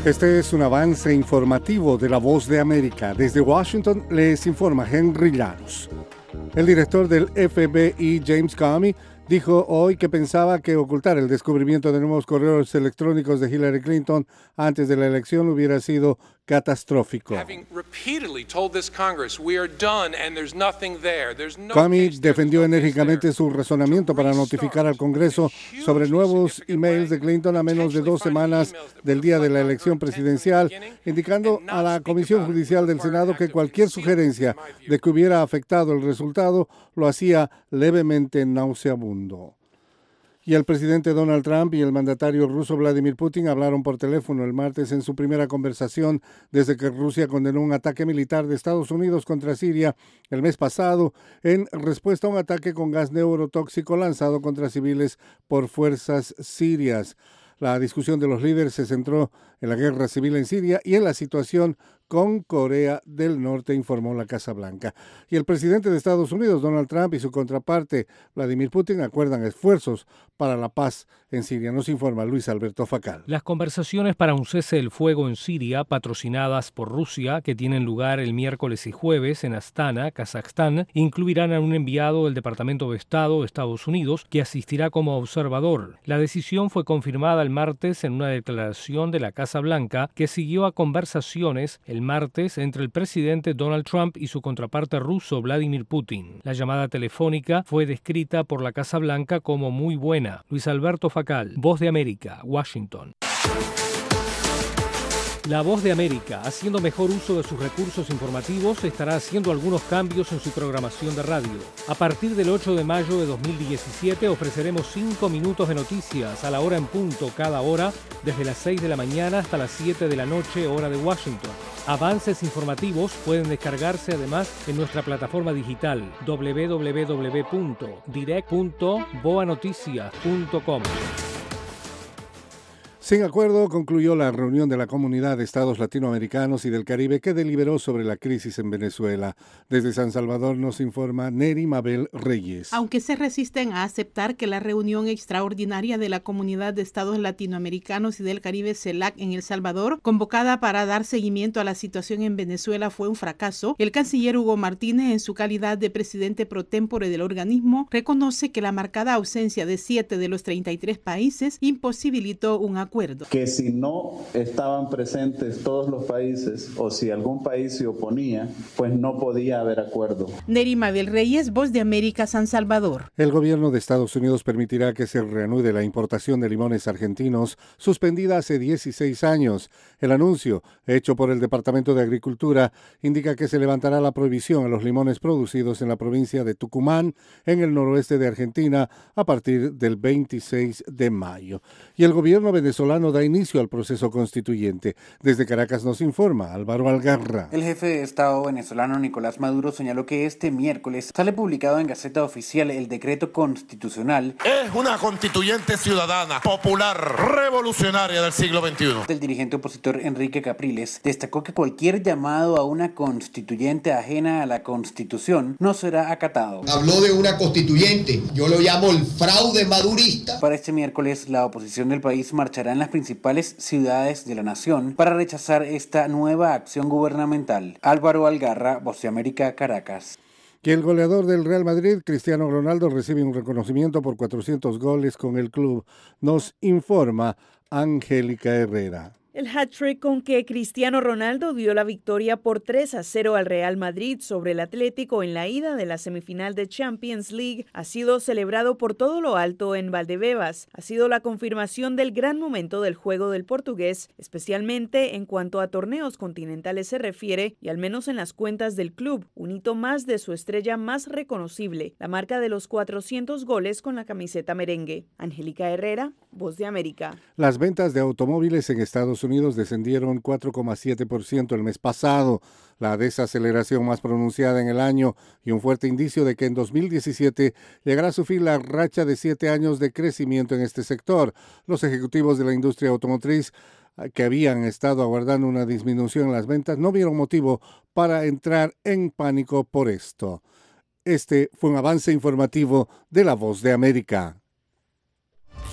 Este es un avance informativo de La Voz de América. Desde Washington les informa Henry Llanos. El director del FBI, James Comey, dijo hoy que pensaba que ocultar el descubrimiento de nuevos correos electrónicos de Hillary Clinton antes de la elección hubiera sido catastrófico. Comey defendió enérgicamente su razonamiento para notificar al Congreso sobre nuevos emails de Clinton a menos de 2 semanas del día de la elección presidencial, indicando a la Comisión Judicial del Senado que cualquier sugerencia de que hubiera afectado el resultado lo hacía levemente nauseabundo. Y el presidente Donald Trump y el mandatario ruso Vladimir Putin hablaron por teléfono el martes en su primera conversación desde que Rusia condenó un ataque militar de Estados Unidos contra Siria el mes pasado en respuesta a un ataque con gas neurotóxico lanzado contra civiles por fuerzas sirias. La discusión de los líderes se centró en la guerra civil en Siria y en la situación con Corea del Norte, informó la Casa Blanca. Y el presidente de Estados Unidos, Donald Trump, y su contraparte, Vladimir Putin, acuerdan esfuerzos para la paz en Siria. Nos informa Luis Alberto Facal. Las conversaciones para un cese del fuego en Siria, patrocinadas por Rusia, que tienen lugar el miércoles y jueves en Astana, Kazajstán, incluirán a un enviado del Departamento de Estado de Estados Unidos que asistirá como observador. La decisión fue confirmada el martes en una declaración de la Casa Blanca que siguió a conversaciones el martes entre el presidente Donald Trump y su contraparte ruso Vladimir Putin. La llamada telefónica fue descrita por la Casa Blanca como muy buena. Luis Alberto Facal, Voz de América, Washington. La Voz de América, haciendo mejor uso de sus recursos informativos, estará haciendo algunos cambios en su programación de radio. A partir del 8 de mayo de 2017 ofreceremos 5 minutos de noticias a la hora en punto cada hora, desde las 6 de la mañana hasta las 7 de la noche, hora de Washington. Avances informativos pueden descargarse además en nuestra plataforma digital www.direct.boanoticias.com. Sin acuerdo, concluyó la reunión de la Comunidad de Estados Latinoamericanos y del Caribe que deliberó sobre la crisis en Venezuela. Desde San Salvador nos informa Neri Mabel Reyes. Aunque se resisten a aceptar que la reunión extraordinaria de la Comunidad de Estados Latinoamericanos y del Caribe, CELAC, en El Salvador, convocada para dar seguimiento a la situación en Venezuela, fue un fracaso, el canciller Hugo Martínez, en su calidad de presidente pro tempore del organismo, reconoce que la marcada ausencia de 7 de los 33 países imposibilitó un acuerdo. Que si no estaban presentes todos los países o si algún país se oponía, pues no podía haber acuerdo. Neri Mabel Reyes, Voz de América, San Salvador. El gobierno de Estados Unidos permitirá que se reanude la importación de limones argentinos, suspendida hace 16 años. El anuncio, hecho por el Departamento de Agricultura, indica que se levantará la prohibición a los limones producidos en la provincia de Tucumán, en el noroeste de Argentina, a partir del 26 de mayo. Y el gobierno venezolano da inicio al proceso constituyente. Desde Caracas nos informa Álvaro Algarra. El jefe de Estado venezolano Nicolás Maduro señaló que este miércoles sale publicado en Gaceta Oficial el decreto constitucional. Es una constituyente ciudadana, popular, revolucionaria del siglo XXI. El dirigente opositor Enrique Capriles destacó que cualquier llamado a una constituyente ajena a la Constitución no será acatado. Habló de una constituyente, yo lo llamo el fraude madurista. Para este miércoles, la oposición del país marchará en las principales ciudades de la nación para rechazar esta nueva acción gubernamental. Álvaro Algarra, Voz de América, Caracas. Que el goleador del Real Madrid, Cristiano Ronaldo, recibe un reconocimiento por 400 goles con el club. Nos informa Angélica Herrera. El hat-trick con que Cristiano Ronaldo dio la victoria por 3-0 al Real Madrid sobre el Atlético en la ida de la semifinal de Champions League ha sido celebrado por todo lo alto en Valdebebas. Ha sido la confirmación del gran momento del juego del portugués, especialmente en cuanto a torneos continentales se refiere y al menos en las cuentas del club, un hito más de su estrella más reconocible, la marca de los 400 goles con la camiseta merengue. Angélica Herrera, Voz de América. Las ventas de automóviles en Estados Unidos descendieron 4,7% el mes pasado, la desaceleración más pronunciada en el año y un fuerte indicio de que en 2017 llegará a su fin la racha de 7 años de crecimiento en este sector. Los ejecutivos de la industria automotriz que habían estado aguardando una disminución en las ventas no vieron motivo para entrar en pánico por esto. Este fue un avance informativo de La Voz de América.